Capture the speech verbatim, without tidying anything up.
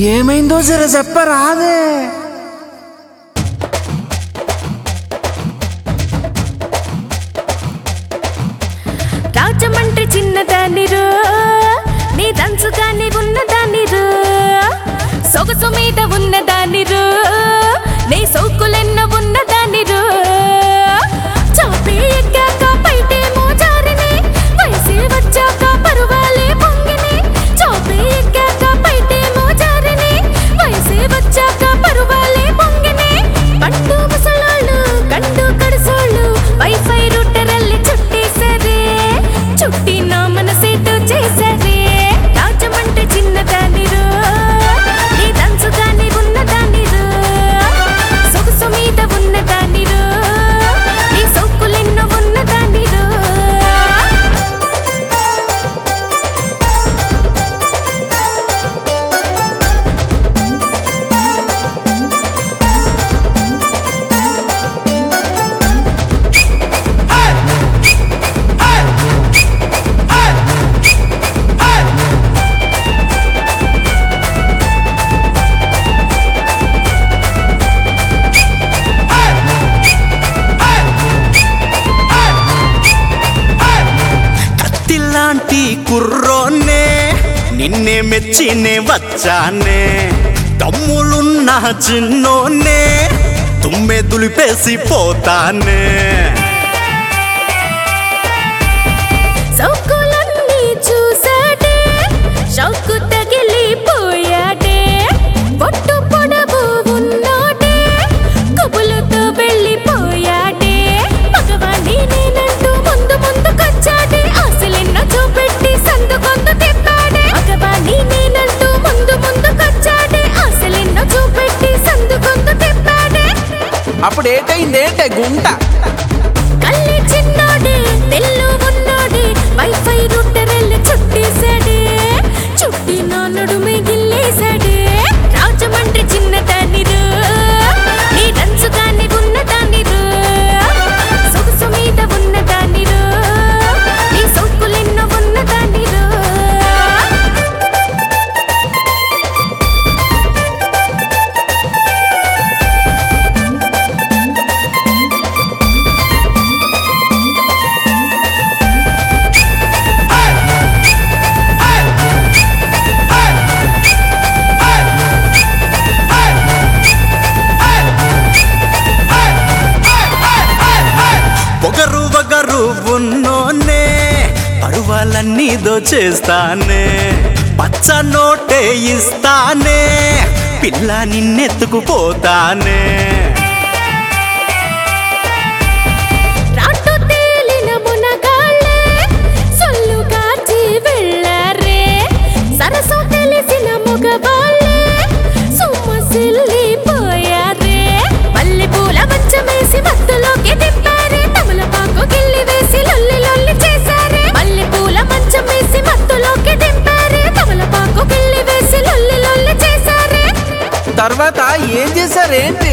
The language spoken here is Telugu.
ఏమైందో జర చెప్పరాదే. రాజమండ్రి చిన్నదానిరు, నీ దంచుగానే ఉన్నదానిరు, సొగసు మీద ఉన్నదానిరు, నీ సౌకులెన్న ఉన్నదానిరు. చాపే ఎక్కాక పైటేమో జారిని, వయసే వచ్చాక పరువాలే పొంగిని. చాపే ఎక్కాక పైటేమో జారిని, వయసే వచ్చాక పరువాలే పొంగిని. పండు ముసలోళ్ళు కండు కడుసోళ్ళు వైఫై రూటరల్లి చుట్టేసరే, చుట్టి నా మనసేటు చేసరే. రాజమండ్రి చిన్నదానిరు, నీ దంచుగానే ఉన్నదానిరు, సొగసు మీద ఉన్నదానిరు, నీ సౌకులెన్నో ఉన్నదానిరు. కత్తిలాంటి కుర్రోనే నిన్నే మెచ్చినే వచ్చానే. దమ్ములున్న చిన్నోనే తుమ్మె దులిపేసి పోతానే. సౌకులన్నీ చూసాడే, షౌకు తగిలిపోయాడే. పొట్టు పొడవు ఉన్నాడే, కబులతో వెళ్ళిపోయాడే. మగవాణ్ణి నేనంటూ ముందు ముందుకొచ్చాడే, ఆశలెన్న చూపెట్టి సందు కొందు తిప్పాడే. మగవాణ్ణి నేనంటూ ముందు ముందుకొచ్చాడే, ఆశలెన్న చూపెట్టి సందు కొందు తిప్పాడే. అప్పుడు ఏటైందేంటే గుంట. కళ్ళే చిన్నోడే తెల్లు ఉన్నోడే, వైఫై రూటరెల్లి చుట్టేశాడే, చుట్టి నా నడుమే గిల్లేశాడే. రాజమండ్రి చిన్నదానిరు, నీ దంచుగానే ఉన్నదానిరు, సొగసు మీద ఉన్నదానిరు, నీ సౌకులెన్నో ఉన్నదానిరు. పొగరు వగరు ఉన్నోనే పరువాలన్నీ దోచేస్తానే. పచ్చ నోటే ఇస్తానే, పిల్ల నిన్నెత్తుకుపోతానే. రాటు తేలిన మునగాళ్ళే సొల్లు కాచి వెళ్ళారే, సరసు తెలిసిన మగవాళ్ళే సొమ్మసిల్లిపోయారే. మల్లె పూల మంచమేసి మత్తులోకి దింపారే, తమలపాకు గిల్లి వేసి లొల్లి లొల్లి చేశారే. మల్లె పూల మంచమేసి మత్తులోకి దింపారే, తమలపాకు గిల్లి వేసి లొల్లి లొల్లి చేశారే. తర్వాత ఏం చేశారేంటి?